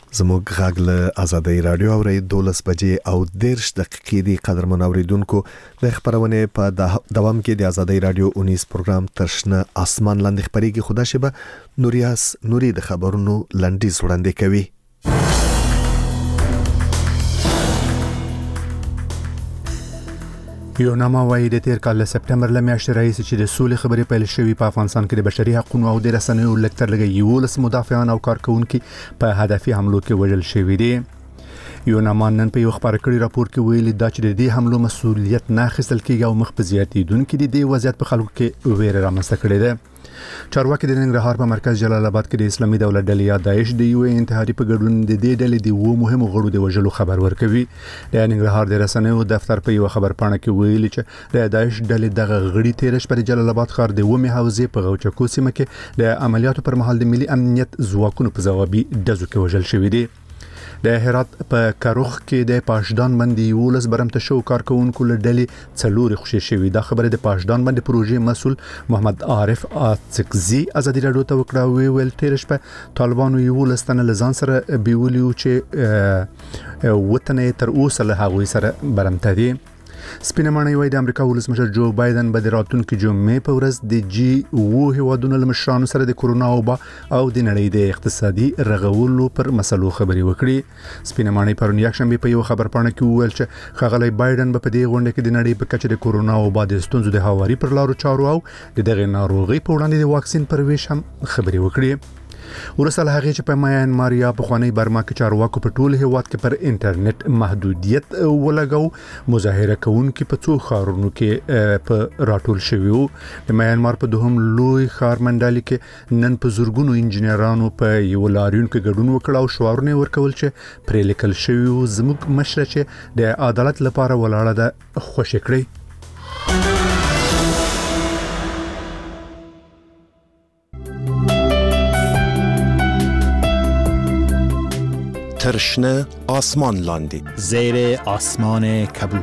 زموږ غږ له آزادۍ رادیو اوري 12 بجې او 13 دقیقې دی قدرمن اوریدونکو د خبرونه په دوام کې د آزادۍ رادیو 19 پروګرام ترشنه اسمان لاندې خبريږي خدا شبه نوریاس نوري د خبرونو لنډیز وړاندې کوي. یو نامه وایي د تیر کال سپټمبر لمیاشتې راځي چې د سولې خبرې پیل شوې په افغانستان کې د بشري حقوقو او د رسنیو لکتر لګي یو لس مدافعان او کارکونکو په هدفي حملو کې وژل شوي دي. یو نامه نن په یو خبر کړي راپور کې ویلي دا چې د دې حملو مسؤلیت نه اخیستل کیږي او مخ په زیاتیدونکو د دې وضعیت په خلکو کې ویره رامنځته کړې ده. چارواکي د ننګرهار په مرکز جلال آباد کې د اسلامي دولت ډلې یا داعش د یو انتحاري په ګډون د دې ډلې د وو مهمو غړو د وژلو خبر ورکوي. د ننګرهار د رسنیو دفتر په یو خبر پاڼه کې ویلي چې د داعش ډلې دغه غړي تیرش پر جلال آباد ښار د ومه حوزې په غوچکو سیمه کې د عملیاتو پر مهال د ملي امنیت ځواکونو په ځوابي دزو کې وژل شوی دي. د هرات په کاروخ کې د پاشدان باندې ولس برمته شو کارکونکو له ډلې څلور خوشي شوی. دا خبره د پاشدان باندې پروژې مسول محمد عارف اڅکزي ازادي رادیو ته وکړه. ویل تیرش په طالبانو ولس تن لزان سره بیولیو چې وطن تر اوسه له هغوی سره برمته دي. سپینمانه وای د امریکا ولسمشر جو بایدن به د راتلونکي جمعې په ورځ د جی او هیوادونو له مشرانو سره د کورونا وبا او د نړۍ د اقتصادي رغولو پر مسلو خبري وکړي. سپینمانه پرون یکشنبه په یو خبر پاڼه کې وویل چې ښاغلی بایدن په دې غونډه کې د نړۍ په کچه د کورونا وبا د ستونزو د هواري پر لارو چارو او دغه ناروغي په وړاندې د واکسین پر ویش هم خبري وکړي. ورسره هغه چې په میانمار یا په خوانی برما کې چارواکو په ټول هیواد کې پر انټرنیټ محدودیت ولګاو. مظاهره کوونکي په څو ښارونو کې په راټول شوي وو. د میانمار په دوهم لوی ښار منډالي کې نن په زورګونو انجنیرانو په یو لاریون کې ګډون وکړ او شعارونه ورکول چې پرې لیکل شوی وو زموږ مشره چې د عدالت لپاره ولاړه ده خوشی کړی. ترشنه آسمان لاندی زیر آسمان کبود.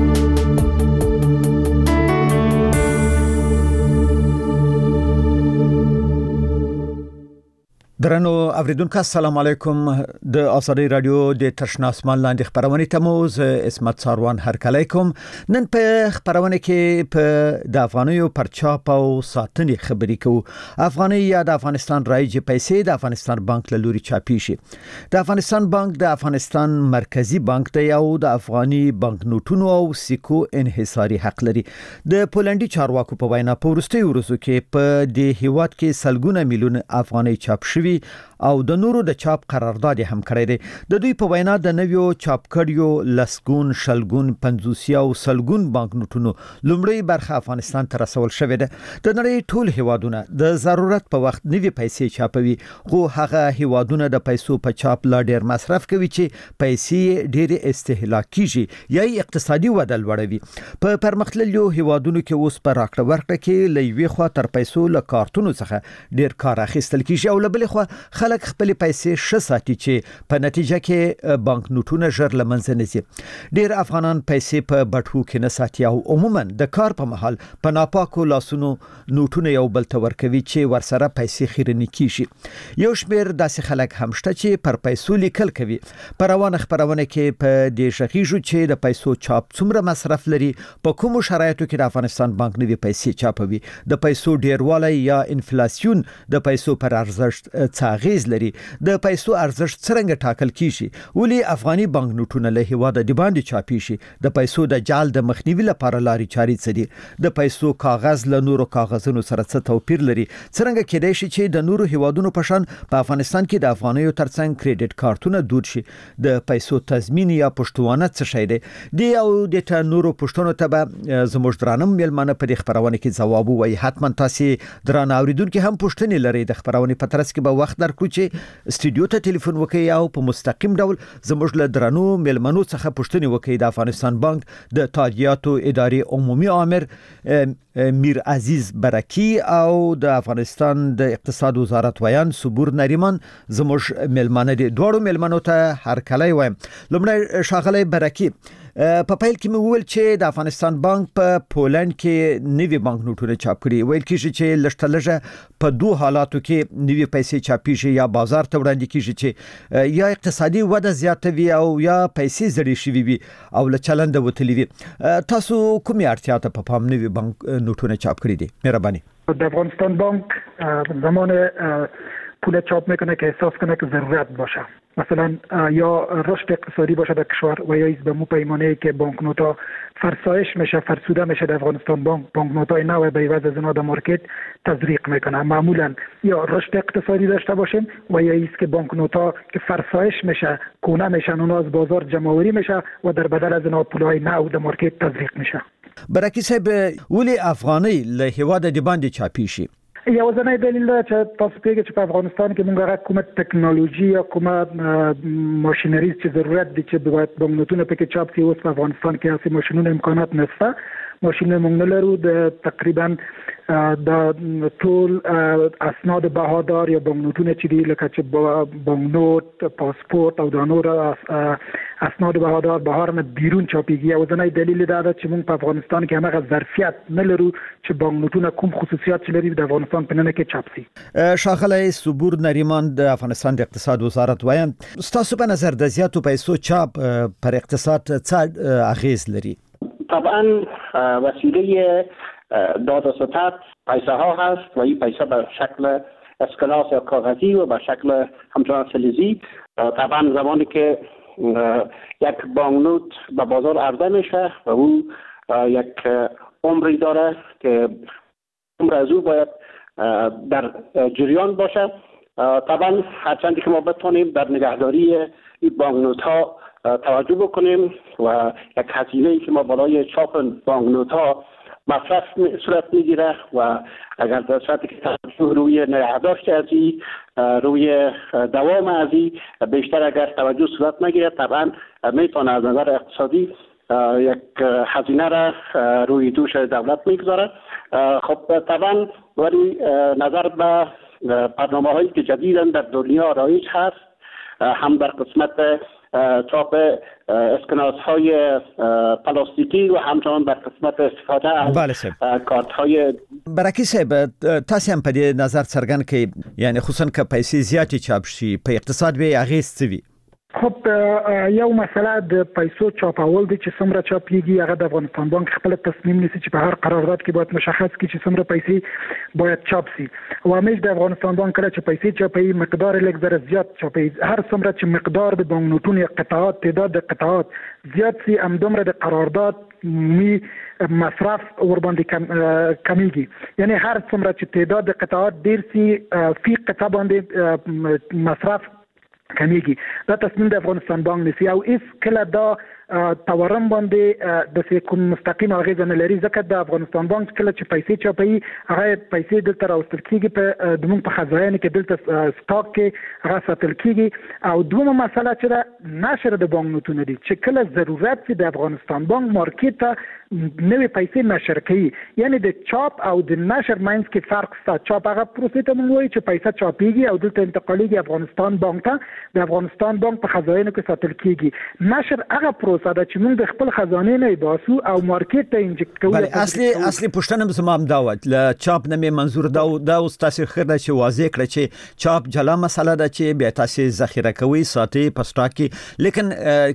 درنو اوریدونکو السلام علیکم. د آزادۍ رادیو د ترشنه اسمان لاندې خبرونه ته مو اسمت ساروان هرکلی کوم. نن په خبرونه کې په د افغانیو پرچاپ او ساتنې خبرې کوو. افغاني یا د افغانستان رایج پیسې د افغانستان بانک له لوري چاپی شي. د افغانستان بانک د افغانستان مرکزی بانک دی او د افغاني بانک نوټونو او سکو انحصاري حق لري. د پولندي چارواکو په وینا په وروستیو ورځو کې په دې هیواد کې سلګونه میلیون افغاني چاپ شوي او د نورو د چاپ قرارداد هم کړی دی. د دوی په وینا د نویو چاپ کړیو لسګون شلګون 50 او سلګون بانک نوټونو لومړی برخه افغانستان ته رسول شوې ده. د نړۍ ټول هیوادونه د ضرورت په وخت نوي پیسې چاپوي، خو هغه هیوادونه د پیسو په چاپ لا ډیر مصرف کوي چې پیسې ډیر استهلاک کیږي یا اقتصادي وده لوړوي. په پرمختللو هیوادونو کې اوس په راکړه ورکړه کې لوي خوا تر پیسو له کارتونو څخه ډیر کار اخیستل کیږي او بل خو خلک خپل پیسې ش ساتي چې په نتیجه کې بانک نوټونه ژر لمنځه نشي. ډیر افغانان پیسې په بټوه کې نه ساتي او عموما د کار په محل په ناپاکو لاسونو نوټونه یو بل ته ورکوي چې ورسره پیسې خیرنی کیږي. یو شمیر داسې خلک هم شته چې پر پیسو لیکل کوي. پر روانه خبرونه کې په دې شغیږو چې د پیسو چاپ څومره مصرف لري، په کومو شرایطو کې د افغانستان بانک نوي پیسې چاپوي، د پیسو ډیروالی یا انفلیسیون د پیسو پر ارزښت څاغیز لري، د پیسو ارزښت څنګه ټاکل کیږي، ولې افغاني بانک نوټونه له هیواده د باندې چاپی شي، د پیسو د جال د مخنیوي لپاره لاري چاري څه دي، د پیسو کاغذ له نورو کاغذونو سره څه توپیر لري، څنګه کېدای شي چې د نورو هیوادونو په شان په افغانستان کې د افغانیو ترڅنګ کریډټ کارتونه دود شي، د پیسو تضمین یا پښتوانه څه شي دی او د نورو پښتنو ته به زموږ درانم ملمانه په خبرونه کې جواب وایي. حتما تاسو درانه اوریدونکو هم پښتني لري. د خبرونه په ترڅ کې به وخت درکړو چې استودیو ته ټلیفون وکړئ او په مستقیم ډول زموږ له درانو ملمنو څخه پوښتنه وکړئ. د افغانستان بانک د تاجیاتو ادارې عمومي عامر میر عزیز برکی او د افغانستان د اقتصاد وزارت ویان صبور نریمان زموږ ملمانه دي. دوړو ملمنو ته هر کله وایم. لومړی شاغلی برکی، په پیل کې مې ویل چې د افغانستان بانک په پولند کې نوي بانک نوټونه چاپ کړي ویل کېږي چې لشتلجه په دوه حالاتو کې نوي پیسې چاپېږي یا بازار ته وړاندې کېږي چې یا اقتصادي وده زیاتوي او یا پیسې زړې شوي وي او له چلند وتلي وي تاسو کومې اړتیا ته په پام نوي بانک نوټونه چاپ کړي دي مهرباني در افغانستان بانک زمان پول چاپ میکنه که احساس کنه که ضرورت باشه مثلا یا رشد اقتصادی باشه در کشور و یا به مو پیمانه که بانکنوتا فرسایش میشه فرسوده میشه در افغانستان بانکنوتای نو به عوض از اونها در مارکت تزریق میکنه معمولا یا رشد اقتصادی داشته باشیم و یا ایست که بانکنوتا که فرسایش میشه کونه میشن اونها از بازار جمع‌آوری میشه و در بدل از اونها پولای نو در مارکت تزریق میشه برکی صاحب ولی افغانی له هواد د باندې چاپی شي یوازینی دلیل دا چې تاسو پیږئ چې په افغانستان کې موږ کومه ټکنالوژي یا کومه ماشینری چې ضرورت دي چې باید بانکنوتونه پکې چاپ شي اوس په افغانستان کې هیڅ ماشینونه امکانات نشته ماشین موږ نه لرو د تقریبا د ټول اسناد بهادار یا بانکنوتونه چې دي لکه چې بانکنوت پاسپورت او د نور اسناد بهادار بهار نه بیرون چاپیږي یوازینی دلیل دا ده چې موږ په افغانستان کې هغه ظرفیت نه لرو چې بانکنوتونه کوم خصوصیات چې لري د افغانستان په نن کې چاپ شي شاغله صبور نریمان د افغانستان د اقتصاد وزارت وایم ستاسو په نظر د زیاتو پیسو چاپ پر اقتصاد څه اغیز لري طبعا وسیله داد و ستد پیسه ها هست و این پیسه به شکل اسکناس یا کاغذی و به شکل همچنان فلزی طبعا زمانی که یک بانکنوت به بازار عرضه میشه و او یک عمری داره که عمر از او باید در جریان باشه طبعا هرچندی که ما بتونیم در نگهداری این بانکنوت ها توجه بکنیم و یک هزینه‌ای که ما برای چاپ بانکنوت ها مصرف صورت میگیره و اگر در صورتی که توجه روی نگهداشت ازی روی دوام ازی بیشتر اگر توجه صورت نگیره طبعا میتونه از نظر اقتصادی یک هزینه را روی دوش دولت میگذاره خب طبعا ولی نظر به برنامه هایی که جدیداً در دنیا رایج هست هم در قسمت چاپ اسکناس های پلاستیکی و همچنان در قسمت استفاده از کارت های برکی صاحب تاسو هم په دې نظر څرګند کړئ یعنی خصوصا که پیسې زیاتې چاپ شي په اقتصاد به اغیز څه وي خب یو مسله د پیسو چاپول دي چې څومره چاپیږي هغه د افغانستان بانک خپل تصمیم نیسي چې په هر قرارداد کې باید مشخص کړي چې څومره پیسې باید چاپ شي او همیش د افغانستان بانک کله چې پیسې چاپي مقدار لږ زره زیات چاپي هر څومره چې مقدار د بانکنوتونو یا قطعات تعداد د قطعات زیات سي همدومره د قرارداد می مصرف ور باندې کمیږي یعنی هر څومره چې تعداد د قطعات ډیر سي فی قطعه باندې مصرف کمیږي دا تصمیم د افغانستان بانک نیسي او اس کله دا تورم باندې د کوم مستقیم اغیز نه لري ځکه د افغانستان بانک کله چې پیسې چاپي هغه پیسې دلته راوستل کیږي په د موږ په خزانه کې دلته سٹاک کې هغه ساتل کیږي او دومره مسله چې نشر د بانکنوتونو دي چې کله ضرورت چې د افغانستان بانک مارکیټ ته نوې پیسې نشر کوي یعنی د چاپ او د نشر ماینس کې فرق شته چاپ هغه پروسې ته موږ وایي چې پیسې چاپيږي او دلته انتقالیږي افغانستان بانک ته د افغانستان بانک په خزانه کې ساتل کیږي نشر هغه پروسه ده چې موږ د خپل خزانه نه باسو او مارکیټ ته انجکټ کوو بله اصلي پښتنه زمام داوت ل چاپ نه منظور دا اوس تاسو خره چې واضح کړ چې چاپ جلا مسله ده چې به تاسو ذخیره کوي ساتي په سٹاک کې لیکن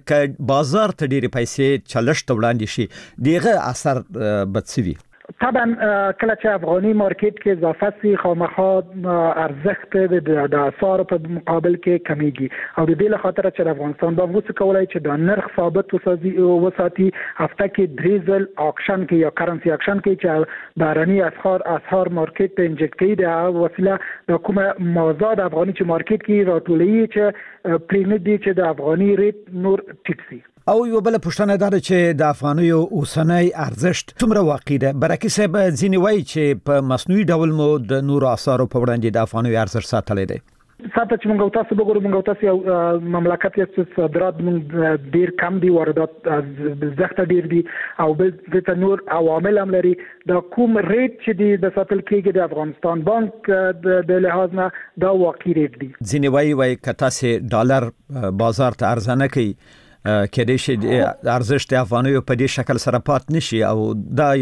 ک بازار ته ډېری پیسې چلشت وړاندې شي دیغه اثر بدسوي طبعا کله چې افغاني مارکیټ کې اضافه سي خامخا ارزښت د اسعار په مقابل کې کمیږي او د دې لپاره چې افغانستان به وڅ کولای چې د نرخ ثابت وساتي هفته کې دریزل اکشن کې یا کرنسي اکشن کې چې بهرني اسعار مارکیټ ته انجکټ کوي د وسیله د کومه موضوع افغاني چې مارکیټ کې راټولې چې پریمید دي چې د افغاني ریټ نور ټیټ سي او یو بل پښتنه دا چې د افغانیو اوسنۍ ارزښت څومره واقع ده برکی صاحب ځینې وایي چې په مصنوعي ډول مو د نورو اسعارو په وړاندې د افغانیو ارزښت ساتلی دی ساته چې موږ تاسو وګورو موږ تاسو یو مملکت یې صادرات موږ ډیر کم دي واردات زخته ډیر دي او د نور عوامل هم لري د کوم ریټ چې دی د ساتل کېږي د افغانستان بانک د لحاظ نه دا واقعي ریټ دی ځینې وایي که تاسو ډالر بازار ته ارزانه کوي کېدای شي ارزښت افغانیو په دې شکل سره پات نشي او دا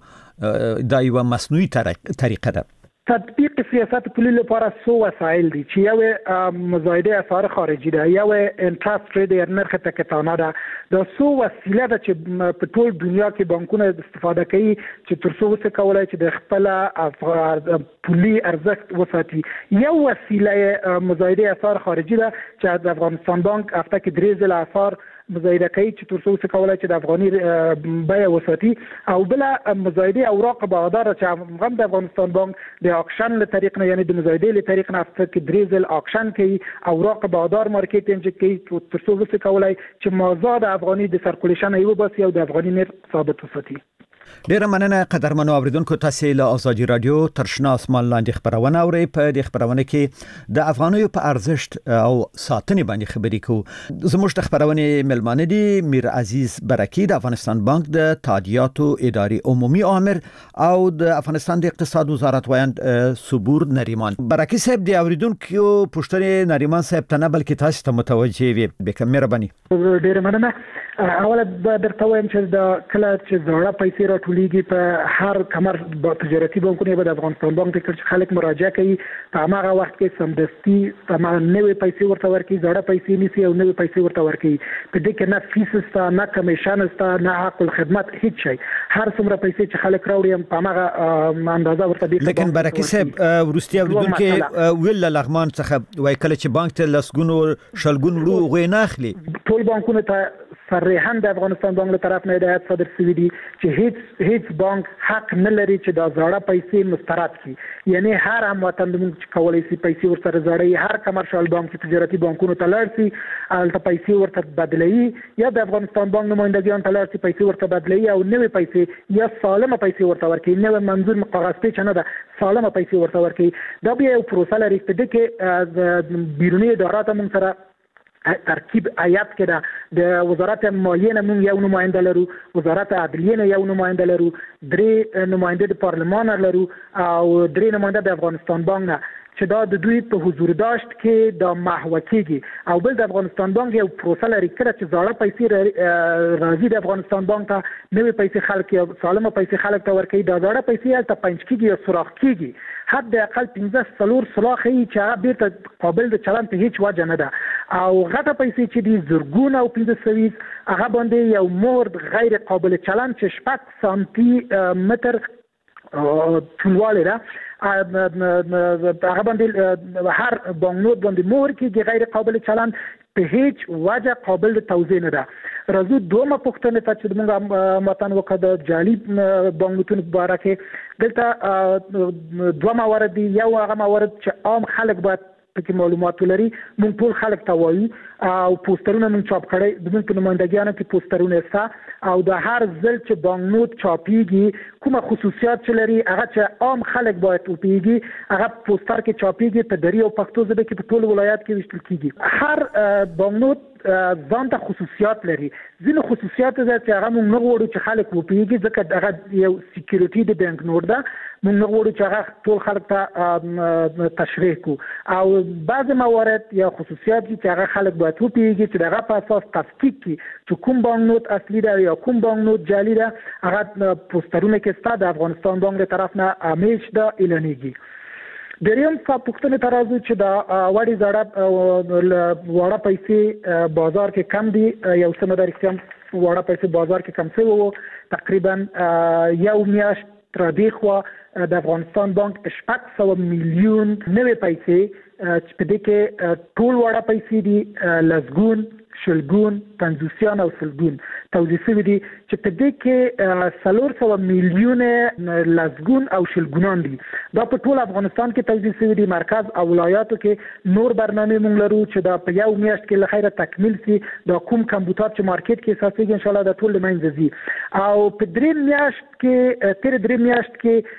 یو مصنوعي طریقه ده. تطبیق سیاست پولی لپاره سو وسایل دي چې یو مزایده اسعار خارجي ده، یو انټرست ریټ یا نرخ تکتانه ده. دا سو وسیله ده چې په ټول دنیا کې بانکونه استفاده کوي چې تر څو څه کولای چې د خپل پولی ارزښت وساتي. یو وسیله مزایده اسعار خارجي ده چې د افغانستان بانک هفته کې 3 ځله اسعار مزایده کوي چې تر څو څه کولای چې د افغاني بیه وساتي. او بل مزایده اوراق بهادار چې هم د افغانستان بانک د اکشن له طریق نه یعنی د مزایده له طریق نه هفته کې 3 ځله اکشن کوي، اوراق بهادار مارکیټینګ کوي تر څو څه کولای چې مازاد افغاني د سرکولیشن یو بس یو د افغاني نر ثابت وساتي. ډیره مننه قدرمنو اوریدونکو، تاسو له آزادي رادیو ترشنا اسمان لاندې خبرونه اورئ. په دې خبرونه کې د افغانیو په ارزښت او ساتنې باندې خبرې کوو. زموږ د خبرونه ملمانه دي میر عزیز برکی د افغانستان بانک د تادیاتو اداري عمومي امر او د افغانستان د اقتصاد وزارت وایند صبور نریمان. برکی صاحب د اوریدونکو پوښتنې نریمان صاحب ته نه بلکې تاسو ته متوجه وي. به مهرباني. ډیره مننه. اوله درته وایم چې د کله چې زړه پیسې راټولېږي په هر کمر تجارتي بانکونه به د افغانستان بانک ته چې خلک مراجعه کوي په هغه وخت کې سمدستي نوې پیسې ورته ورکړي، زړه پیسې نیسي او نوې پیسې ورته ورکړي. په دې کې نه فیس شته، نه کمیشن شته، نه حق الخدمت، هیڅ شی. هر څومره پیسې چې خلک راوړي په هغه اندازه ورته دی. لیکن برکي صاحب ورستي اوریدونکو ویل لغمان څخه وای کله چې بانک ته لسګونو شلګون غوې نه اخلي. ټول بانکونه ته صریحاً د افغانستان بانک له طرف نه هدایت صادر شوی دی چې هیڅ بانک حق نه لري چې دا زړه پیسې مسترد کړي. یعنی هر هموطن موږ کولای شي پیسې ورسره زړې، هر کمرشال بانک تجارتي بانکونو ته لاړ شي البته پیسې ورته بدلوي، یا د افغانستان بانک نمائندګان ته لاړ شي پیسې ورته بدلوي او نوې پیسې یا سالمه پیسې ورته ورکړي. نوې منظور کاغذ پیچ نه ده، سالمه پیسې ورته ورکړي. دا بیا یو پروسه لري په دې کې د بیرونی ادارات موږ سره ترکیب آیات کې ده. د وزارت مالیې نه موږ یو نماینده لرو، وزارت عدلیې نه یو نماینده لرو، 3 نماینده د پارلمان لرو او 3 نماینده د افغانستان بانک نه چې دا د دوی په حضور داشت کې د محو کېږي. او بل د افغانستان بانک یو پروسه لري کړه چې زړه پیسې راځي د افغانستان بانک ته، نوې پیسې خلک یا سالمه پیسې خلک ته ورکوي. دا زړه پیسې هلته پنځ کېږي یا سوراخ کېږي. حد اقل 15 سوراخ یې چې هغه بیرته قابل د چلن ته هیڅ وجه نه ده. او غټه پیسې چې دي زرګونه او 1500 هغه باندې یو مهر غیر قابل چلن چې 6 سانتي متر طولوالی ده، هغه باندې هر بانکنوټ باندې مهر کېږي غیر قابل چلن، په هیڅ وجه قابل توزیع نه ده. راځو دومره پوښتنه ته چې موږ متن وکړو د جعلي بانکنوټونو په اړه کې. دلته 2 موارد دي. یو هغه موارد چې عام خلک باید پکې معلومات ولري. موږ ټول خلک ته وایو او پوسټرونه موږ چاپ کړي، د موږ په نمائندګانو کې پوسټرونه شته او د هر ځل چې بانکنوټ چاپیږي کومه خصوصیات چې لري هغه چې عام خلک باید وپیږي، هغه پوسټر کې چاپیږي په دري او پښتو ژبه کې په ټول ولایت کې ویشتل کیږي. هر بانکنوټ ځان ته خصوصیات لري. ځینې خصوصیات چې هغه موږ نه غواړو چې خلک وپیږي ځکه هغه یو سکیورټي د بانکنوټ ده، موږ نه غواړو چې هغه ټول خلک ته تشریح کو. او بعض موارد یا خصوصیات چې هغه خلک باید وپیږي چې دغه په اساس تفکیک کی چې کوم بانکنوټ اصلي ده یا کوم بانکنوټ جعلي ده. هغه پوسټرونه کې ستاسو د افغانستان بانک له طرف نه همیش دا اعلانېږي. دریم پوښتنه ته راځو چې دا وړي وړه پیسې بازار کې کم دي. یو څه مدار کم وړه پیسې بازار کې کم څه وو، تقریبا یو میاشت تر دې خو د افغانستان بانک 600 میلیون نوې پیسې چې په دې کې ټول وړه پیسې دي، لسګون، شلګون، پنځوسیان او سلګون توزیع شوي دي چې په دې کې 400 میلیون لسګون او شلګونان دي. دا په ټول افغانستان کې توزیع شوي دي. مرکز او ولایاتو کې نور برنامه موږ لرو چې دا په یو میاشت کې له خیره تکمیل شي. دا کوم کمپیوټر چې مارکیټ کې اساسي ان شاء الله دا ټول لمنځه ځي. او په 3 میاشت کې تر 3 میاشت کې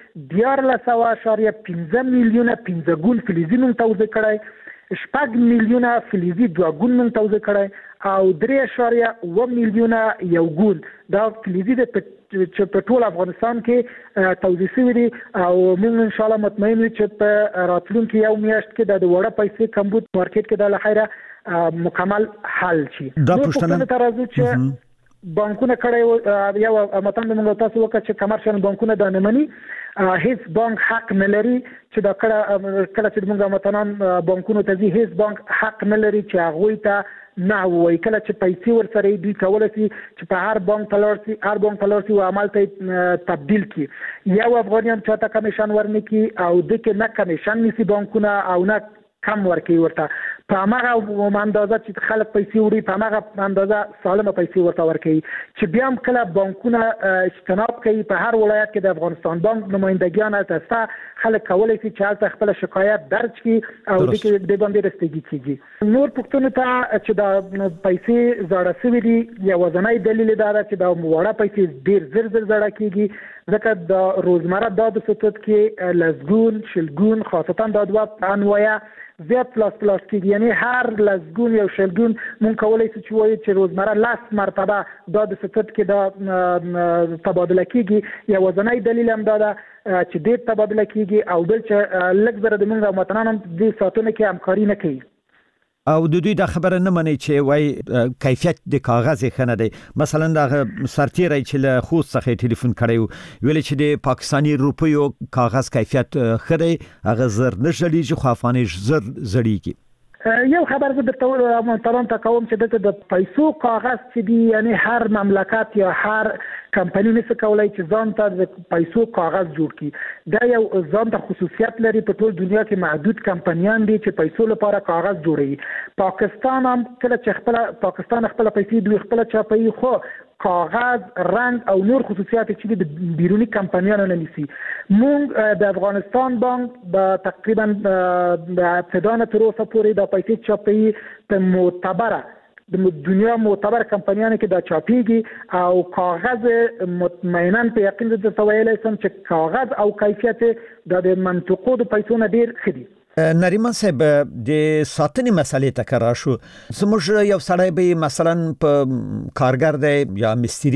14.15 میلیونه 15 ګون فلزي موږ توزیع کړای، 6 میلیونه فلزي 2 ګون موږ توزیع کړای او 3.1 میلیونه یو ګون دا فلزي د چې په ټول افغانستان کې توزیع شوی دي او موږ ان شاء الله مطمئن یو چې په راتلونکي یو میاشت کې د وړه پیسې کمبود مارکیټ کې د لخيره مکمل حل شي. دا پښتنه ترازو چې بانکونه کړي یو متن موږ تاسو وکړه چې کمرشل بانکونه د نمنې هیڅ بانک حق نه لري چې دا کله چې موږ متنان بانکونو ته هیڅ بانک حق نه لري چې هغه ته نه وایي کله چې پیسې ورسره دوی کولای شي چې په هر بانک تلورسي او عمل ته تبدیل کړي یو افغانیان چاته کمیشن ورنکي او دغه نه کمیشن نسی بانکونه او نه کم ورکي ورته په هغه اندازه چې خلک پیسې وړي په هغه اندازه سالمه پیسې ورته ورکي چې بیا هم کله بانکونه اجتناب کوي په هر ولایت کې د افغانستان بانک نمائندګان تاسو خلک کولای شي چې حالت خپل شکایت درج کړي او د باندې رسیدګي کیږي. نور پښتون ته چې دا پیسې زړه سوي دي یو وزنای دلیل دا چې دا وړه پیسې ډیر زر زړه کیږي ځکه د روزمره د سطوت کې لزګون شلګون خاصتا د دوا انوایا زیات پلاس کېږي یعنی هر لزګون یو شلګون مونږ کولای شو چې وایي چې روزمره لاس مرتبه د سطوت کې د تبادله کېږي یو وزنای دلیل هم دا چې ډېر تبادله کېږي او بل چې لږ زره د موږ متنان د ساتونکو کې همکاري نه کوي او د دوی د خبره نه مني چې وای کیفیت د کاغذ خنه دی مثلا د سرتیری چې له خو څخه ټلیفون کړیو ویل چې د پاکستانی روپیو کاغذ کیفیت خره هغه زر نشلی چې خو افغاني زر زړیږي. یو خبر زه درته مونږ ته کوم چې د پیسو کاغذ چې دی یعنی هر مملکت یا هر کمپنی نشي کولای چې ځان ته د پیسو کاغذ جوړ کړي دا یو ځان ته خصوصیت لري په ټول دنیا کې محدود کمپنیان دي چې پیسو لپاره کاغذ جوړوي. پاکستان هم کله چې پاکستان خپل پیسې دوی خپل چاپي خو کاغذ رنگ او نور خصوصیات چې د بیرونی کمپنیانو نه نیسي. مونږ د افغانستان بانک د تقریبا د ابتدان تر اوسه پورې د پیسې چاپي په معتبره د دنیا معتبر کمپنیانو کې دا چاپیږي او کاغذ مطمئنا په یقین د تویل سم چې کاغذ او کیفیت د منطقو د پیسو نه ډیر خدي. نریمان صاحب د ساتنې مسلې تکرار شو زموږ یو سړی به مثلا په کارګر دی یا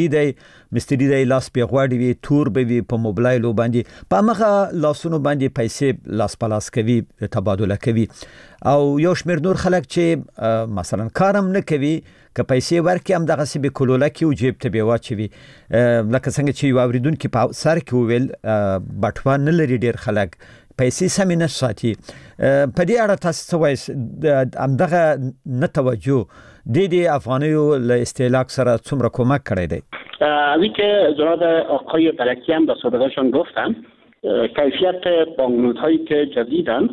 مستری دی لاس په غواړي وي تور به وي په موبایل باندې په مخه لاسونو باندې پیسې لاس پلاس کوي تبادله کوي او یو شمیر نور خلک چې مثلا کارم نه کوي که پیسې ورکې هم دغه سبي کولوله کې او جیب ته به واچوي لکه څنګه چې یو اوریدونکو په سر کې ویل بټوه نه لري ډیر خلک پیسې سمې نه ساتي په دې اړه تاسو څه وایي همدغه نه توجه د افغانیو له استهلاک سره څومره کومک کړی دی؟ اوی که جناب آقای بلکی هم به سابقهشان گفتن کیفیت بانکنوت هایی که جدیدن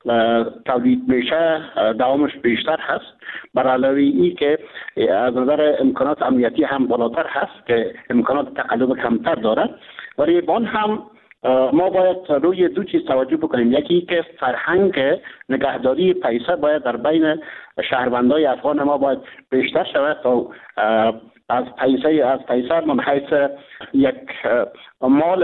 تولید میشه دوامش بیشتر هست بر علاوه این که از نظر امکانات امنیتی هم بالاتر هست که امکانات تقلب کمتر دارد ولی بان هم ما باید روی دو چیز توجه بکنیم یکی که فرهنگ نگهداری پیسه باید در بین شهروندای افغان ما باید بیشتر شود تا از پیسه من حیث یک مال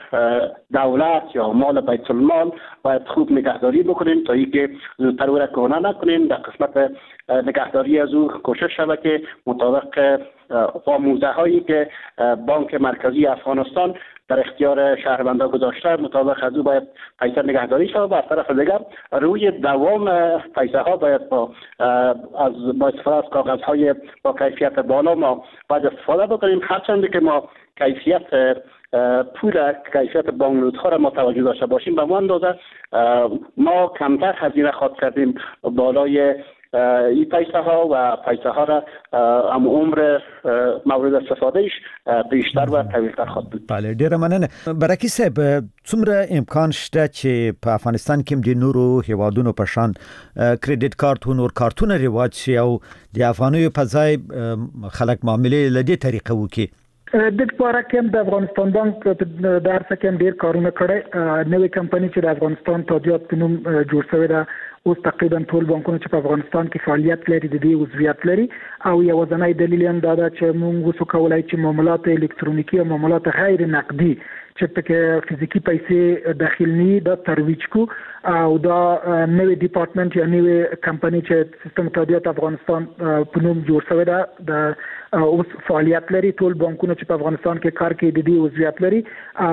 دولت یا مال بیت المال باید خوب نگهداری بکنیم تا اینکه زودتر او را کهنه نکنیم در قسمت نگهداری از او کوشش شود که مطابق آموزه هایی که بانک مرکزی افغانستان در اختیار شهروندان گذاشته مطابق از او باید پیسه نگهداری شود و از طرف دیگر روی دوام پیسه ها باید با استفاده از کاغذ های با کیفیت بالا ما باید استفاده بکنیم هرچند که ما کیفیت پول کیفیت بانکنوت ها را ما توجه داشته باشیم به ما اندازه ما کمتر هزینه خواهد کردیم بالای این پیسه ها و پیسه ها را عمر مورد استفادهش بیشتر و طویل‌تر خواهد بود. بله ډیره مننه. برکی صاحب څومره امکان شته چې په افغانستان کې د نورو هیوادونو په شان کریډټ کارت او نور کارتونه رواج شي او د افغانیو په ځای خلک معاملې لدې طریقه وکړي؟ د لپاره کوم د افغانستان بانک د هر څه کوم ډیر کارونه کړي نوې کمپنی چې د افغانستان تادیات په نوم جوړ شوی ده اوس تقریبا ټول بانکونه چې په افغانستان کې فعالیت لري د دې عضویت لري او یو ځنای دلیل هم دا ده چې موږ وسو کولای چې معاملات الکترونیکی او معاملات غیر نقدي چې پکې فزیکی پیسې داخل نه دا ترویج کو او دا نوې ډپارټمنټ یا نوې کمپنی چې سیستم تادیات افغانستان په نوم جوړ شوی دا د اوس فعالیت لري ټول بانکونه چې په افغانستان کې کار کوي د دې عضویت لري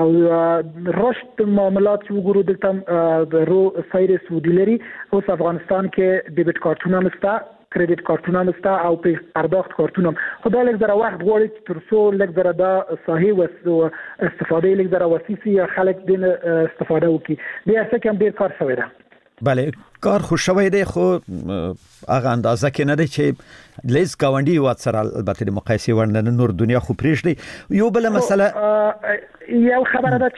او رشد معاملات چې وګورو دلته د رو سایر سعودي لري اوس افغانستان کې ډیبټ کارتونه مستا کریډټ کارتونه مستا او په پرداخت کارتونه خدای لږ زره وخت غواړي چې ترڅو لږ زره دا صحیح و استفاده لږ زره وسیسي خلک دین استفاده وکړي بیا څه کوم ډیر کار شوی دی بله کار خو شوی دی خو هغه اندازه کې نه دی چې لیز گاونډي وات سره البته د مقایسې ورننه نور دنیا خو پریږدي یو بل مسله یو خبره ده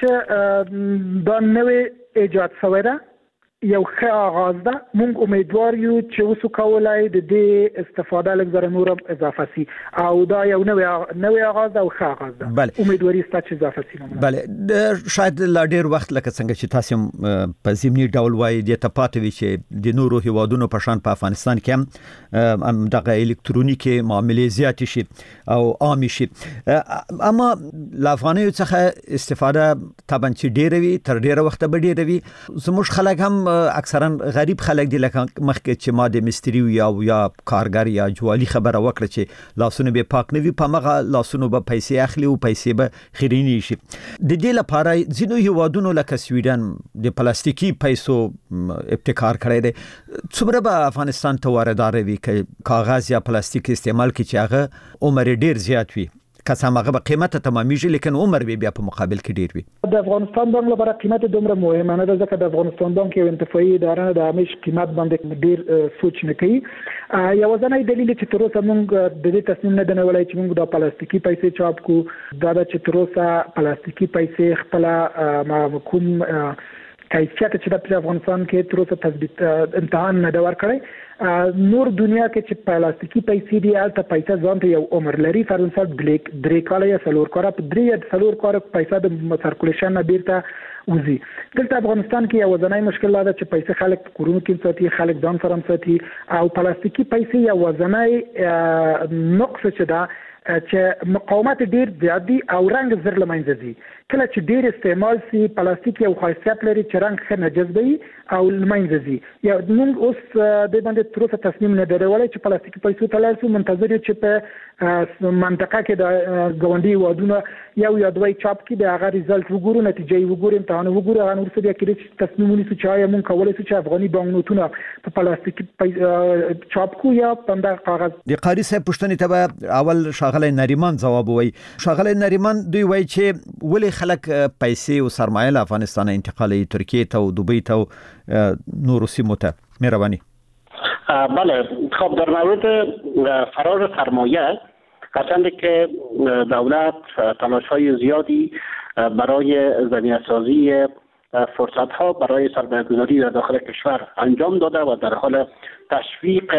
چې دا نوې ایجاد شوی ده یو ښه آغاز ده مونږ امیدوار یو چې وسو کولای د دې استفاده لږ زره نور اضافه سي او دا یو نوې آغاز ده او ښه آغاز ده امیدواري ست چې اضافه سي بله شاید لا ډیر وخت لکه څنګه چې تاسو په ضمني ډول وایي د تپاتوي چې د نورو هیوادونو په شان په افغانستان کې هم دغه الکترونیکي معاملې زیات شي او عام شي اما لافغانیو څخه استفاده طبعا چې ډیر وي تر ډیر وخت به ډیر وي زموږ خلک هم اکثرا غریب خلک دي لکه مخکې چې ما د مستری یا کارګر یا جوالي خبره وکړه چې لاسونه به پاک نه وي په مغه لاسونه به پیسې اخلي او پیسې به خیرینی شي د دې لپاره ځینو هیوادونو لکه سویډن د پلاستیکي پیسو ابتکار کړی دی څومره به افغانستان ته واردات وي چې کاغذ یا پلاستیک استعمال کړي چې هغه عمر ډیر زیات وي قسم هغه به قیمته تمامېږي لیکن عمر به بیا په مقابل کې ډیر وي د افغانستان بانک لپاره قیمت دومره مهمه نه ده ځکه د افغانستان بانک یو انتفاعي اداره ده د همیش قیمت باندې ډیر سوچ نه کوي یو ځنای دلیل چې تر اوسه موږ د دې تصمیم نه دنولای چې موږ د پلاستیکي پیسې چاپ کو دا چې تر اوسه پلاستیکي پیسې خپل کوم کیفیت چې د افغانستان کې تر اوسه تثبیت امتحان نه دا ور کړی نور دنیا کې چې پلاستیکي پیسې دی البته پیسې ځان ته یو عمر لري فر مثال درې کاله یا څلور کاله په درې کاله پیسې د سرکولیشن نه بیرته وزي دلته افغانستان کې یو ځنای مشکل ده چې پیسې خلک په کورونو کې ساتي خلک ځان سره ساتي او پلاستیکي پیسې یو ځنای نقص چې دا چې مقاومت ډیر زیات دي او رنگ زر لمنځه دي کله چې ډیر استعمال سي پلاستیک یو خاصیت لري چې رنگ ښه نه جذبي او لمنځه دي یا موږ اوس د باندې تر اوسه تصمیم نه درولای چې پلاستیکي پیسو ته لاړ شو منتظر یو چې په منطقه کې د ګاونډي وادونه یو یا دوی چاپ کې د هغه ریزلټ وګورو نتیجې وګورو امتحان وګورو هغه ورسره بیا کې تصمیم ونیسو چې آیا موږ کولای شو چې افغاني بانکنوټونه په پلاستیکي چاپ کو یا په کاغذ د قاری صاحب پوښتنې ته اول شاغله نریمان جواب وای شاغله نریمان دوی وای چې ولې خلک پیسې او سرمایه له افغانستان انتقالي ترکیه ته او دوبی ته نور سیمو ته مهرباني بله خب در مورد فرار سرمایه هرچند که دولت تلاش‌های زیادی برای زمینه‌سازی فرصت‌ها برای سرمایه‌گذاری در داخل کشور انجام داده و در حال تشویق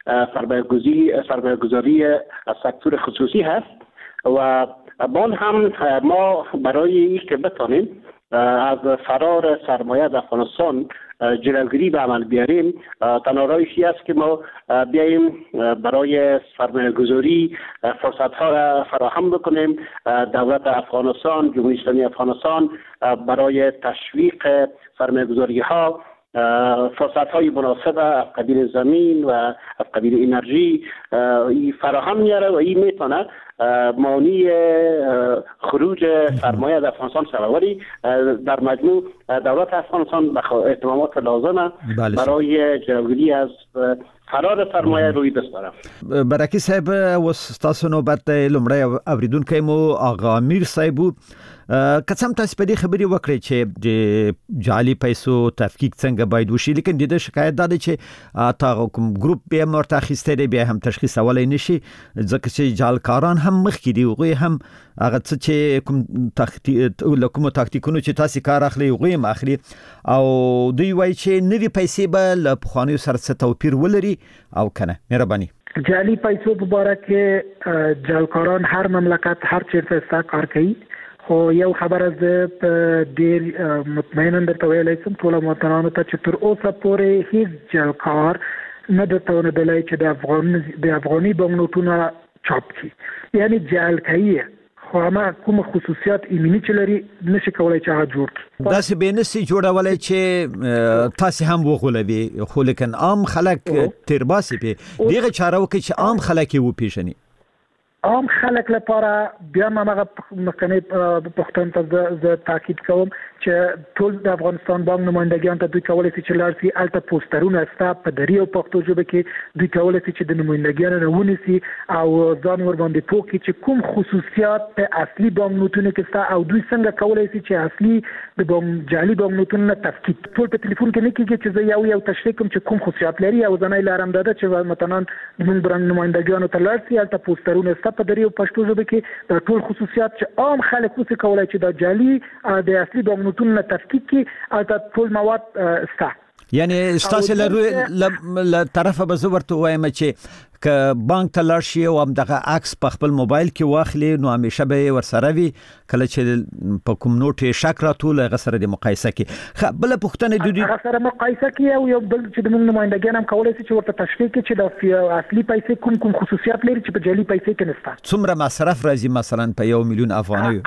سرمایه‌گذاری از سکتور خصوصی هست و بان هم ما برای اینکه بتانیم از فرار سرمایه در افغانستان جلوگیری به عمل بیاریم تنها راهی است که ما بیاییم برای سرمایه گذاری فرصت ها را فراهم بکنیم دولت افغانستان جمهوری اسلامی افغانستان برای تشویق سرمایه گذاری ها فرصت های مناسب از قبیل زمین و از قبیل انرژی فراهم میاره و این میتونه مانع خروج سرمایه در افغانستان شود ولی در مجموع دولت افغانستان اهتمامات لازمه برای جلوگیری از فرار سرمایه روی دست داره. برکی صاحب وستاسو نوبت لمړی اوریدونکو مو آقا امیر صاحب قسم تاسو په دې خبري وکړې چې د جعلي پیسو تفکیک څنګه باید وشي لیکن د شکایت دا دی چې تا کوم ګروپ به مرته خسته دی بیا هم تشخیص اولای نشي ځکه چې جعلکاران هم مخکې دی وغه هم هغه څه چې کوم تاکتیکونو چې تاسو کار اخلي وغه هم اخلي او دوی وایي چې نوې پیسې به له پخوانیو سره څه توپیر ولري او کنه مهرباني جعلي پیسو په اړه کې جعلکاران هر مملکت هر چیرته کار کوي خو یو خبره زه په ډیر مطمئنا درته ویلی شم ټولو مواطنانو ته چې تر اوسه پورې هیڅ جلکار نه درته وندلی چې د افغاني بانکنوټونه چاپ کړي، یعنی جعلکایي خو هغه کوم خصوصیات ایمني چې لري نشي کولای چې هغه جوړ کړي. دا څه به نسي جوړولای چې تاسو هم وغولوي، خو لیکن عام خلک ترباسي په دغه چاره وکړي چې عام خلک یې وپیژني. عام خلک لپاره بیا مغه مخکنی پښتون ته ز تاکید کوم چې ټول د افغانستان بانک نمائندګان ته دوی کولای شي چې لارسي الته پوسټرونه استا په دری او پښتو ژبه کې دوی کولای شي چې د نمائندګانو رونی سي او ځان ور باندې پوکي چې کوم خصوصیات په اصلي بانک نوټونو کې ستا او دوی څنګه کولای شي چې اصلي د بانک جعلي بانک نوټونو تفکیک ټول په ټلیفون کې نه کیږي چې زه یو تشریح کوم چې کوم خصوصیات لري او ځنای لارم داده چې مثلا موږ برنګ نمائندګانو ته لارسي الته پوسټرونه استا په دری او پښتو ژبه کې د ټول خصوصیات چې عام خلک وڅ کولای چې د جعلي د اصلي بانک نوټونو تفکیک کی او د ټول مواد ستا، یعنی ستاسو له طرفه به زه ورته وایم چې ک بانک ته لاړ شي او دغه عکس په خپل موبایل کې واخلي نو همیشه به ورسره وي کله چې په کوم نوټ شک راټول غسر د مقایسه کې بل پښتنه د دوی غسر مقایسه کې او یو بل چې د موږ نمائندګان هم کولای شي چې ورته تشریح کړي چې د اصلي پیسې کوم خصوصیات لري چې په جعلي پیسې کې نشته. څومره مصرف راځي مثلا په 1 میلیون افغانۍ؟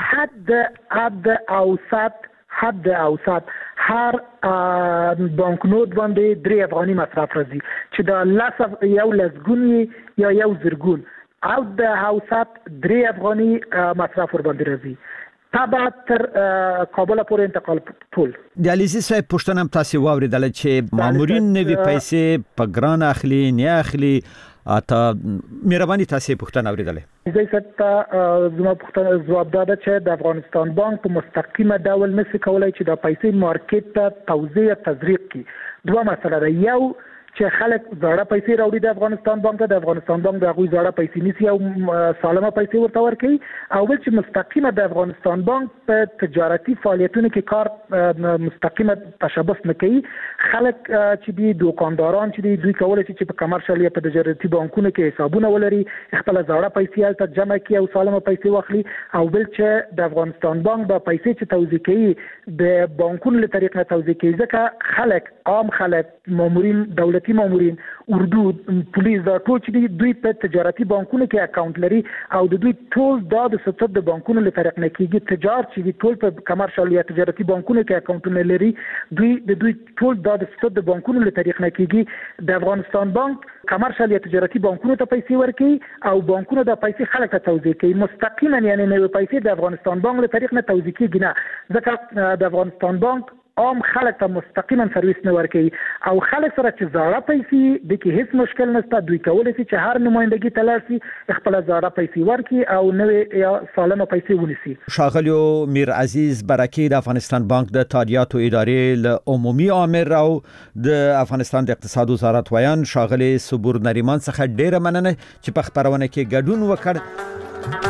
حد اوسط هر بانکنوټ باندې 3 افغاني مصرف راځي چې د یو لسګونی یا یو زرګون او د اوسط 3 افغاني مصرف ور باندې راځي. تابع تر کابل پورې انتقال ټول. د علیزي صاحب پښتنه هم تاسو واوریدل چې مامورین نوي پیسې په ګران اخلي نه اخلي اته مهرباني تاسو پښتنه اوریدلې. زه ست زما پښتنه جواب داده چې د افغانستان بانک په مستقیمه ډول نشي کولای چې د پیسې مارکیټ ته توزیع تزریق کړي. دوه مسله ده، یو چې خلک زړه پیسې راوړي د افغانستان بانک ته، د افغانستان بانک د هغوی زړه پیسې نیسي او سالمه پیسې ورته ورکوي، او بل چې مستقیمه د افغانستان بانک په تجارتي فعالیتونو کې کار مستقیمه تشبث نه کوي. خلک چې دي دوکانداران چې دي دوی کولای شي چې په کمرشل یا په تجارتي بانکونو کې حسابونه ولري، خپل زړه پیسې هلته جمع کړي او سالمه پیسې واخلي، او بل چې د افغانستان بانک به پیسې چې توزیع کوي د بانکونو له طریق نه توزیع کوي، ځکه خلک عام خلک مامورین دولتي مامورین اردو پولیس دا ټول چې دوی په تجارتي بانکونو کې اکاونټ لري او د دوی ټول د ستر د بانکونو له طریق نه کېږي. تجار چې ټول په کمرشل یا تجارتي بانکونو کې اکاونټونه لري دوی ټول د ستر د بانکونو له طریق نه کېږي. د افغانستان بانک کمرشل یا تجارتي بانکونو ته پیسې ورکوي او بانکونو د پیسې خلک ته توزیع کوي مستقیما، یعنی نوې پیسې د افغانستان بانک له طریق نه توزیع کېږي نه، ځکه د افغانستان بانک عام خلک ته مستقیما سرویس نه ورکوي او خلک سره چې زړه پیسې د کې هیڅ مشکل نشته، دوی کولای شي چې هر نمائندګي ته لاړ شي خپل زړه پیسې ورکړي او نوې یا سالمه پیسې ونیسي. ښاغلی میر عزیز برکی د افغانستان بانک د تادیاتو ادارې له عمومي عامل او د افغانستان د اقتصاد وزارت ویان ښاغلی صبور نریمان څخه ډیره مننه چې په خبرونه کې ګډون وکړ.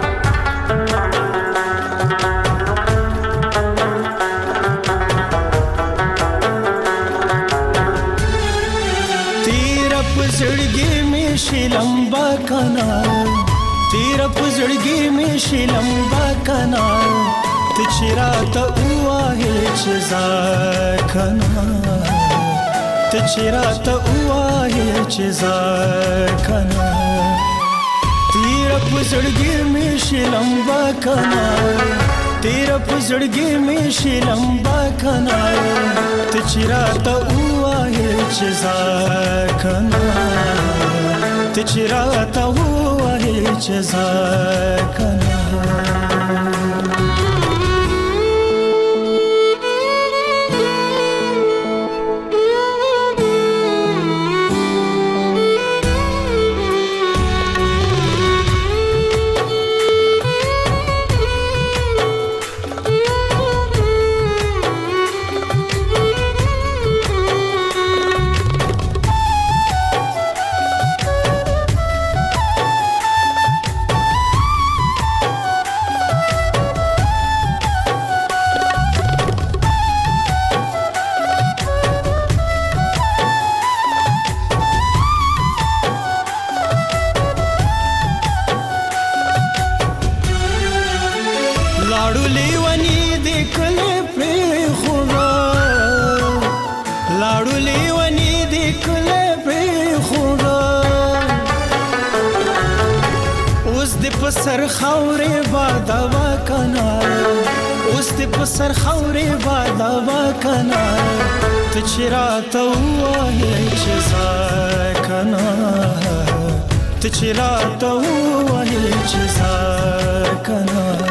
زړګي مې شلمبا کنا تیر په زړګي مې شلمبا کنا ته چیرته وای چې زا کنا ته چیرته وای چې زا کنا تیر په زړګي مې شلمبا کنا تیر په زړګي مې شلمبا کنا ته چیرته وای چې زا کنا ته چیرته وای چې زا کنا. سر خاورې بادوا کنا اوس دې په سر خاورې بادوا کنا ته چې راته وایې چې زه کنا ته چې راته وایې چې زه کنا